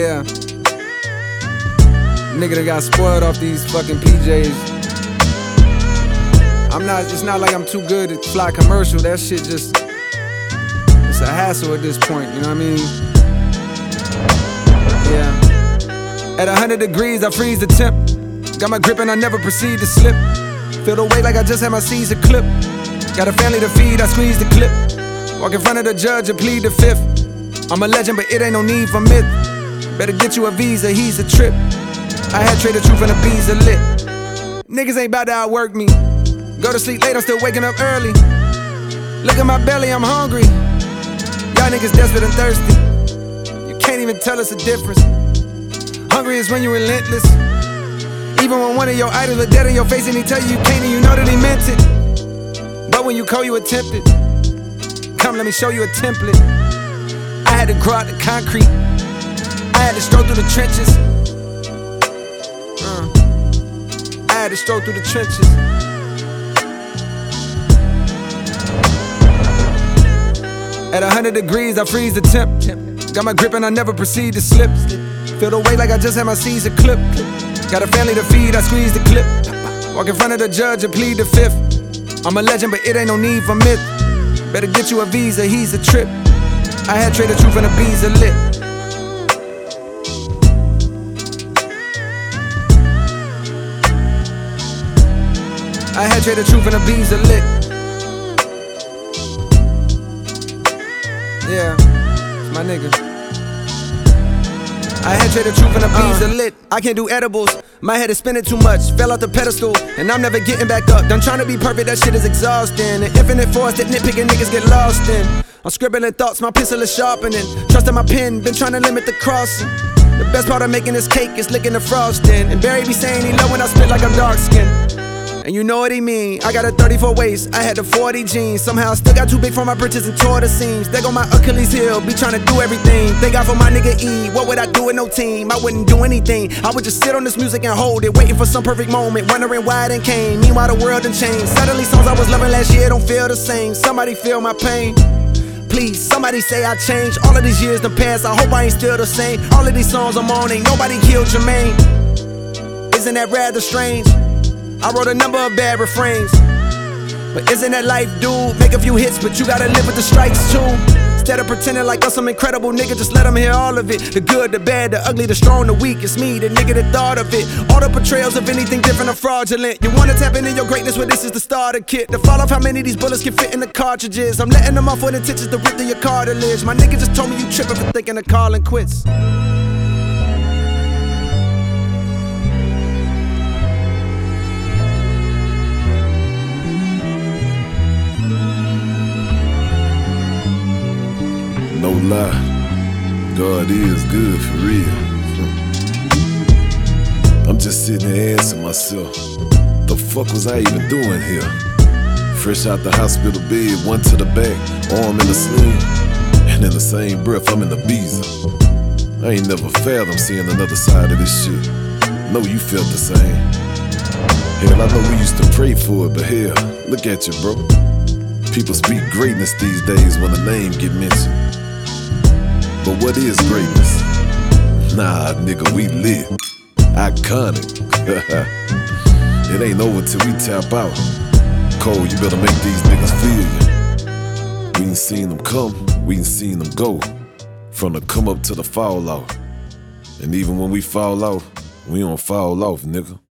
Yeah. Nigga that got spoiled off these fucking PJs. It's not like I'm too good at fly commercial. That shit just, it's a hassle at this point, you know what I mean? Yeah. At 100 degrees, I freeze the temp. Got my grip and I never proceed to slip. Feel the weight like I just had my Caesar clip. Got a family to feed, I squeeze the clip. Walk in front of the judge and plead the fifth. I'm a legend, but it ain't no need for myth. Better get you a visa, he's a trip. I had traded truth and the bees are lit. Niggas ain't about to outwork me. Go to sleep late, I'm still waking up early. Look at my belly, I'm hungry. Y'all niggas desperate and thirsty. You can't even tell us the difference. Hungry is when you're relentless. Even when one of your idols are dead in your face and he tell you can't and you know that he meant it. But when you cold, you attempt it. Come, let me show you a template. I had to grow out the concrete. I had to stroll through the trenches. I had to stroll through the trenches. At 100 degrees, I freeze the temp. Got my grip and I never proceed to slip. Feel the weight like I just had my Caesar clip. Got a family to feed, I squeeze the clip. Walk in front of the judge and plead the fifth. I'm a legend, but it ain't no need for myth. Better get you a visa, he's a trip. I had traded truth and the bees are lit. I had traded truth and the bees are lit. Yeah, it's my nigga. I had traded truth and the bees are lit. I can't do edibles, my head is spinning too much. Fell off the pedestal, and I'm never getting back up. Done trying to be perfect, that shit is exhausting. An infinite force that nitpicking niggas get lost in. I'm scribbling thoughts, my pencil is sharpening. Trusting my pen, been trying to limit the crossing. The best part of making this cake is licking the frosting. And Barry be saying he love when I spit like I'm dark skinned. And you know what he mean, I got a 34 waist, I had the 40 jeans. Somehow I still got too big for my britches and tore the seams. There go my Achilles heel, be trying to do everything. Thank God for my nigga E, what would I do with no team? I wouldn't do anything, I would just sit on this music and hold it. Waiting for some perfect moment, wondering why it ain't came. Meanwhile the world done changed, suddenly songs I was loving last year don't feel the same. Somebody feel my pain, please, somebody say I changed. All of these years done passed, I hope I ain't still the same. All of these songs I'm on, ain't nobody killed Jermaine. Isn't that rather strange? I wrote a number of bad refrains, but isn't that life, dude? Make a few hits, but you gotta live with the strikes too. Instead of pretending like I'm some incredible nigga, just let them hear all of it. The good, the bad, the ugly, the strong, the weak. It's me, the nigga that thought of it. All the portrayals of anything different are fraudulent. You wanna tap into your greatness, well this is the starter kit. To fall off how many of these bullets can fit in the cartridges. I'm letting them off with intentions to rip through your cartilage. My nigga just told me you tripping for thinking of calling quits. No lie, God is good for real. I'm just sitting here asking myself, the fuck was I even doing here? Fresh out the hospital bed, one to the back, arm in the sling, and in the same breath I'm in the visa. I ain't never fathomed seeing another side of this shit. Know you felt the same. Hell, I know we used to pray for it, but hell, look at you, bro. People speak greatness these days when a name get mentioned. But what is greatness? Nah, nigga, we lit. Iconic. It ain't over till we tap out. Cole, you better make these niggas feel you. We ain't seen them come, we ain't seen them go. From the come up to the fall out. And even when we fall out, we don't fall off, nigga.